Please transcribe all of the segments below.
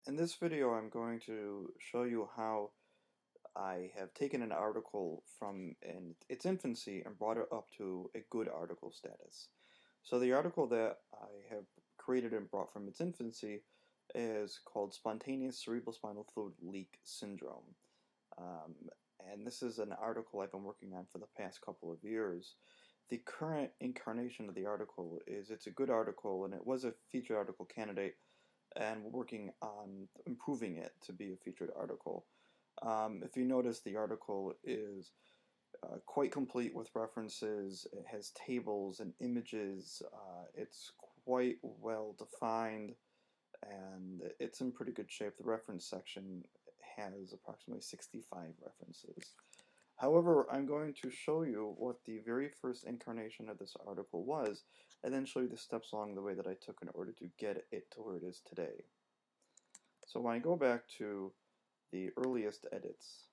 In this video, I'm going to show you how I have taken an article from its infancy and brought it up to a good article status. So the article that I have created and brought from its infancy is called Spontaneous Cerebrospinal Fluid Leak Syndrome. Um, and this is an article I've been working on for the past couple of years. The current incarnation of the article is it's a good article, and it was a featured article candidate, and we're working on improving it to be a featured article. If you notice, the article is quite complete with references. It has tables and images. It's quite well defined, and it's in pretty good shape. The reference section has approximately 65 references. However, I'm going to show you what the very first incarnation of this article was, and then show you the steps along the way that I took in order to get it to where it is today. So when I go back to the earliest edits,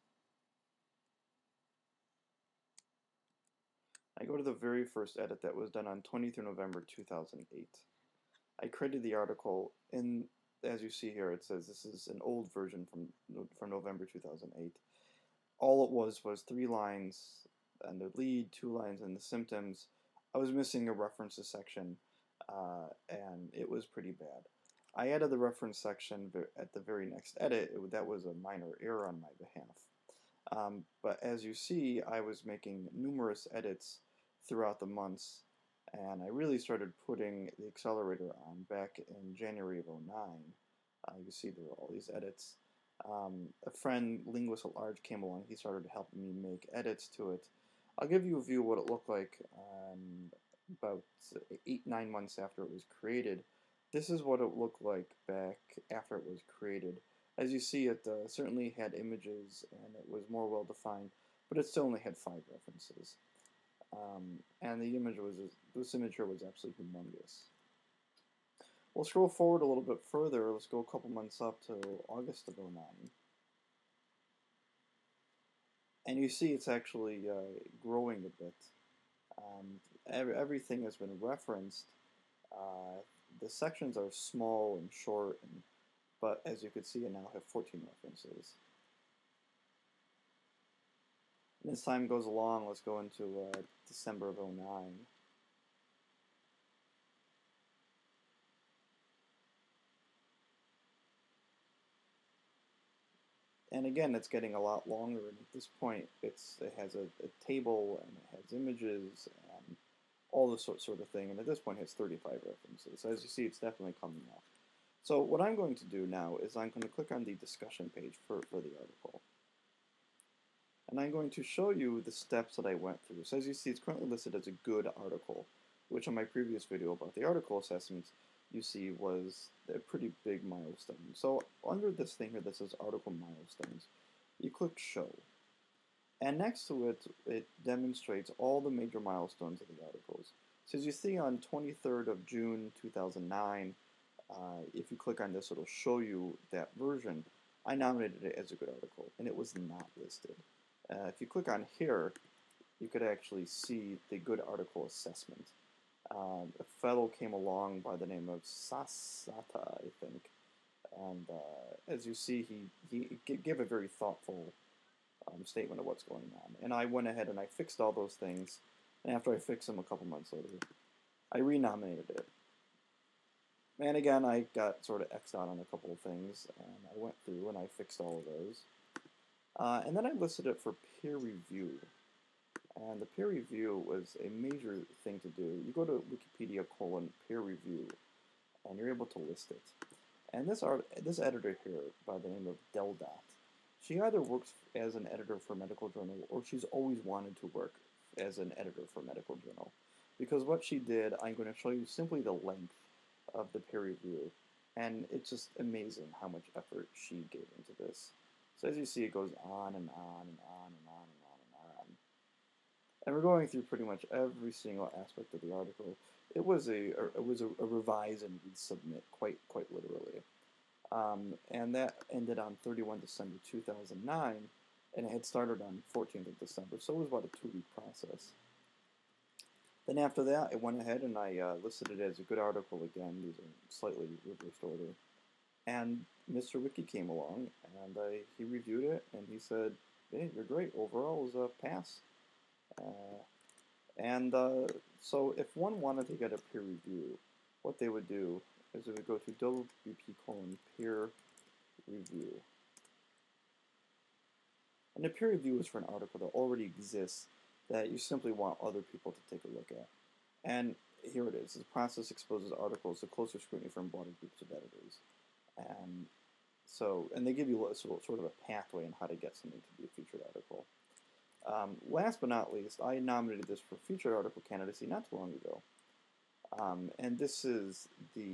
I go to the very first edit that was done on 23 November 2008. I created the article, and as you see here, it says this is an old version from November 2008. All it was 3 lines on the lead, 2 lines in the symptoms. I was missing a references section, and it was pretty bad. I added the reference section at the very next edit. That was a minor error on my behalf. But as you see, I was making numerous edits throughout the months, and I really started putting the accelerator on back in January of '09. You see there were all these edits. A friend, Linguist at Large, came along. He started helping me make edits to it. I'll give you a view of what it looked like about 8, 9 months after it was created. This is what it looked like back after it was created. As you see, it certainly had images and it was more well defined, but it still only had 5 references. And this image here was absolutely humongous. We'll scroll forward a little bit further. Let's go a couple months up to August of '09. And you see it's actually growing a bit. Everything has been referenced. The sections are small and short, but as you can see, I now have 14 references. And as time goes along, let's go into December of '09. And again, it's getting a lot longer, and at this point, it has a table, and it has images, and all this sort of thing, and at this point it has 35 references. So as you see, it's definitely coming up. So what I'm going to do now is I'm going to click on the discussion page for the article. And I'm going to show you the steps that I went through. So as you see, it's currently listed as a good article, which on my previous video about the article assessments, you see was a pretty big milestone. So under this thing here that says article milestones, you click show. And next to it, it demonstrates all the major milestones of the articles. So as you see on 23rd of June 2009, if you click on this, it'll show you that version. I nominated it as a good article, and it was not listed. If you click on here, you could actually see the good article assessment. A fellow came along by the name of Sasata, I think, and as you see, he gave a very thoughtful statement of what's going on. And I went ahead and I fixed all those things, and after I fixed them a couple months later, I renominated it. And again, I got sort of X'd out on a couple of things, and I went through and I fixed all of those. And then I listed it for peer review. And the peer review was a major thing to do. You go to Wikipedia:peer review, and you're able to list it. And this editor here, by the name of Deldot, she either works as an editor for a medical journal, or she's always wanted to work as an editor for a medical journal. Because what she did, I'm going to show you simply the length of the peer review, and it's just amazing how much effort she gave into this. So as you see, it goes on and on and on and on and on and on. And we're going through pretty much every single aspect of the article. It was a revise and resubmit, quite literally. And that ended on 31 December 2009, and it had started on 14th of December, so it was about a 2-week process. Then after that, I went ahead and I listed it as a good article again. These are slightly reversed order. And Mr. Wiki came along, and he reviewed it, and he said, "Hey, you're great. Overall, it was a pass." Uh, and so, if one wanted to get a peer review, what they would do is they would go to WP:/peer review. And a peer review is for an article that already exists that you simply want other people to take a look at. And here it is. This process exposes articles to closer scrutiny from broader groups of editors. And and they give you sort of a pathway on how to get something to be a featured article. Last but not least, I nominated this for featured article candidacy not too long ago. And this is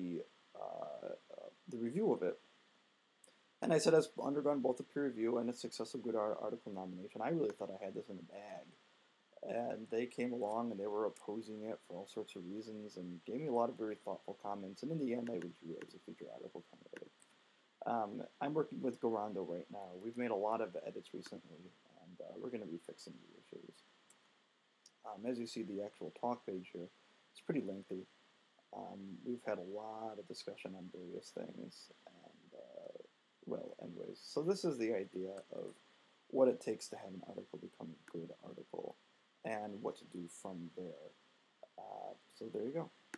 the review of it. And I said, it's undergone both a peer review and a successful good article nomination. I really thought I had this in the bag. And they came along and they were opposing it for all sorts of reasons and gave me a lot of very thoughtful comments. And in the end, I withdrew it as a featured article candidate. I'm working with Garando right now. We've made a lot of edits recently, and we're going to be fixing the issues. As you see, the actual talk page here, it's pretty lengthy. We've had a lot of discussion on various things, and well, anyways, so this is the idea of what it takes to have an article become a good article, and what to do from there. So there you go.